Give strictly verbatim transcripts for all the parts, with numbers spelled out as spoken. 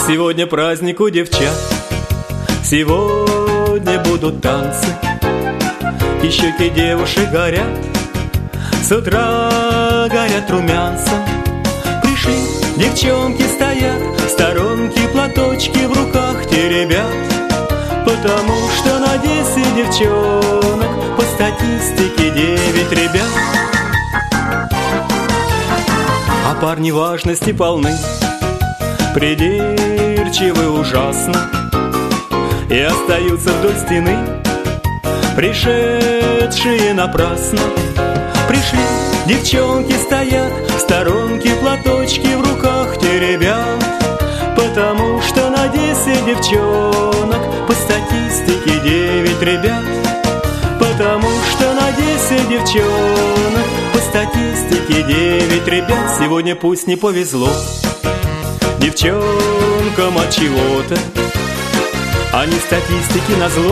Сегодня праздник у девчат, сегодня будут танцы, и щеки девушек горят, с утра горят румянцем. Пришли, девчонки стоят, в сторонке платочки в руках теребят, потому что на десять девчонок по статистике девять ребят. А парни важности полны, придирчивы ужасно, и остаются вдоль стены, пришедшие напрасно. Пришли, девчонки стоят, в сторонке платочки в руках теребят, потому что на десять девчонок по статистике девять ребят. Потому что на десять девчонок по статистике девять ребят. Сегодня пусть не повезло девчонкам от чего-то, они статистики назло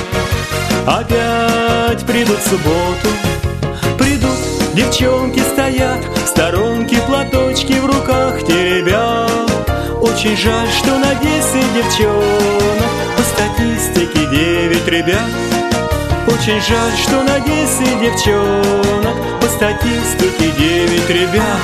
опять придут в субботу. Придут, девчонки стоят, в сторонке платочки в руках теребят. Очень жаль, что на десять девчонок по статистике девять ребят. Очень жаль, что на десять девчонок по статистике девять ребят.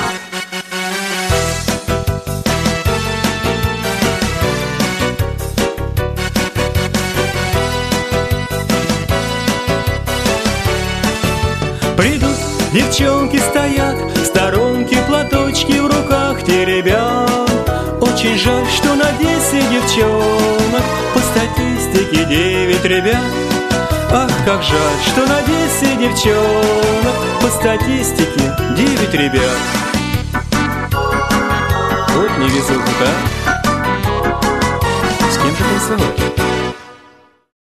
Придут, девчонки стоят, в сторонке платочки в руках теребят. Очень жаль, что на десять девчонок по статистике девять ребят. Ах, как жаль, что на десять девчонок по статистике девять ребят. Вот невезуха-то. С кем же танцевать?